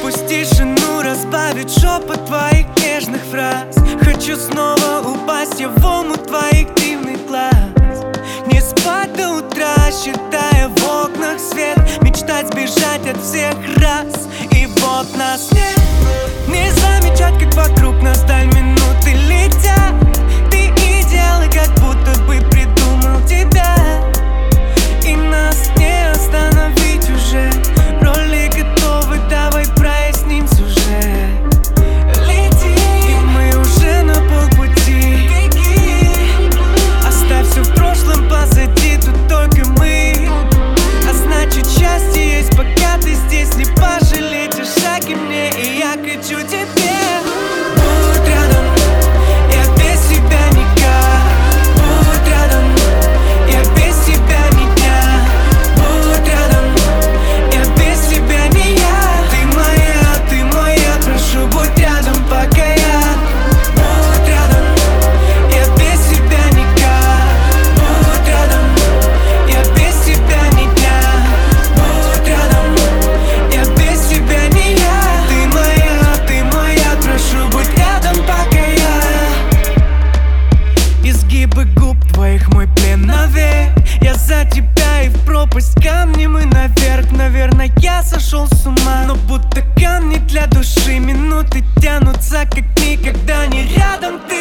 Пусть тишину разбавит шепот твоих нежных фраз. Хочу снова упасть я в омут твоих дивных глаз. Не спать до утра, считая в окнах свет. Мечтать сбежать от всех раз. И вот нас нет. Не замечать, как вокруг нас даль минуты летят. Ты идеал, как будто бы придумал тебя. И нас не остановить уже. Роли готовы, давай проясним сюжет. Лети, и мы уже на полпути. Оставь все в прошлом позади, тут только мы. А значит счастье есть, пока ты здесь. Не пожалеть о шаге мне, и я хочу тебе. Будь рядом, я без тебя никак. Будь рядом, я без тебя ни дня. Будь рядом, я без тебя не я. Ты моя, прошу, будь рядом, пока я. Будь рядом, я без тебя никак. Будь рядом, я без тебя ни дня. Будь рядом, я без тебя не я. Ты моя, прошу, будь рядом, пока я. Изгибы губ твоих мой плен навек. Я за тебя и в пропасть камни мы наверх. Наверное, я сошел с ума, но будто камни для души. Минуты тянутся, как никогда не рядом ты.